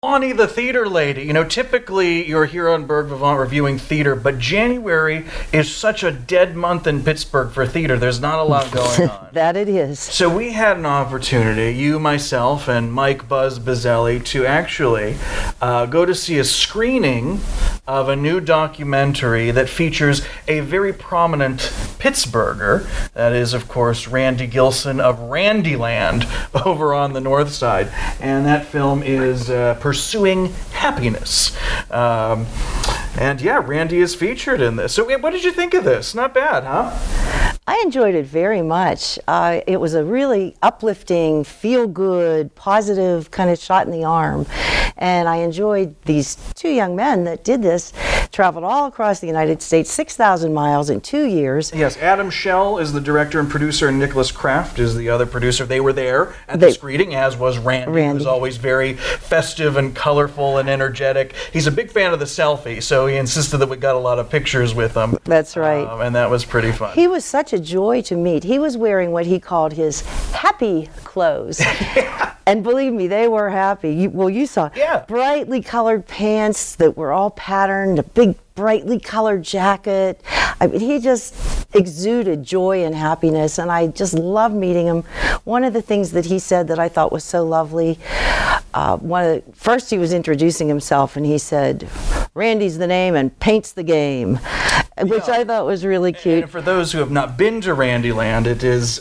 Bonnie the Theater Lady. You know, typically you're here on Berg Vivant reviewing theater, but January is such a dead month in Pittsburgh for theater. There's not a lot going on. That it is. So we had an opportunity, you, myself, and Mike Buzz Bazzelli, to actually go to see a screening of a new documentary that features a very prominent Pittsburgher. That is, of course, Randy Gilson of Randyland over on the north side. And that film is Pursuing Happiness. And yeah, Randy is featured in this. So what did you think of this? Not bad, huh? I enjoyed it very much. It was a really uplifting, feel-good, positive kind of shot in the arm. And I enjoyed these two young men that did this, traveled all across the United States, 6,000 miles in 2 years. Yes, Adam Schell is the director and producer, and Nicholas Kraft is the other producer. They were there at the screening, as was Randy. He was always very festive and colorful and energetic. He's a big fan of the selfie, so he insisted that we got a lot of pictures with him. That's right. And that was pretty fun. He was such a joy to meet. He was wearing what he called his happy clothes. Yeah. And believe me, they were happy. You saw brightly colored pants that were all patterned, a big brightly colored jacket. I mean, he just exuded joy and happiness, and I just loved meeting him. One of the things that he said that I thought was so lovely, first he was introducing himself, and he said, "Randy's the name and paint's the game," which I thought was really cute. And for those who have not been to Randyland, it is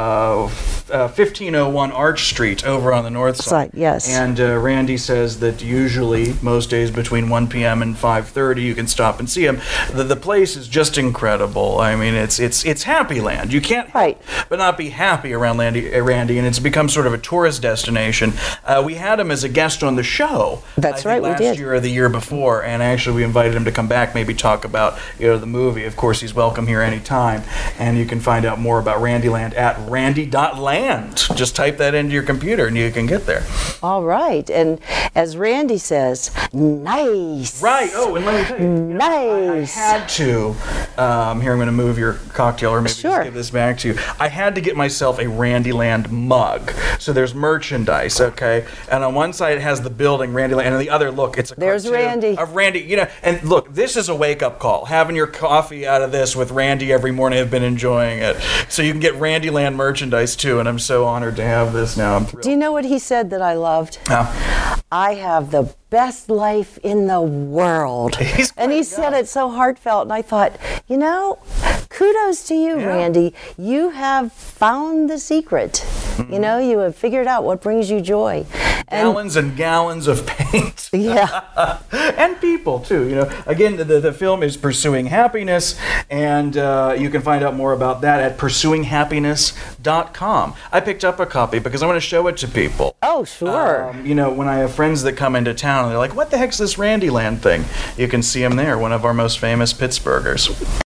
1501 Arch Street over on the north side. Yes. And Randy says that usually, most days between 1 p.m. and 5:30, you can stop and see him. The place is just incredible. I mean, it's happy land. You can't help but not be happy around Randy, and it's become sort of a tourist destination. We had him as a guest on the show. That's right, we did. Last year or the year before, and actually we invited him to come back, maybe talk about the movie. Of course, he's welcome here anytime, and you can find out more about Randyland at randy.land. Just type that into your computer and you can get there. All right, and as Randy says, nice. Right. Oh, and let me tell you, nice. I had to. Here, I'm going to move your cocktail, or maybe just give this back to you. I had to get myself a Randyland mug. So there's merchandise, okay, and on one side it has the building Randyland, and on the other, look, it's a cartoon Randy of Randy. And look, this is a wake-up call. Having your coffee out of this with Randy every morning, I've been enjoying it. So you can get Randyland merchandise too, and I'm so honored to have this now. I'm thrilled. Do you know what he said that I loved? I have the best life in the world. And he said it so heartfelt, and I thought, kudos to you, Randy. You have found the secret. You have figured out what brings you joy. Gallons and gallons of paint. Yeah. And people, too. Again, the film is Pursuing Happiness, and you can find out more about that at pursuinghappiness.com. I picked up a copy because I want to show it to people. Oh, sure. When I have friends that come into town, and they're like, what the heck's this Randyland thing? You can see him there, one of our most famous Pittsburghers.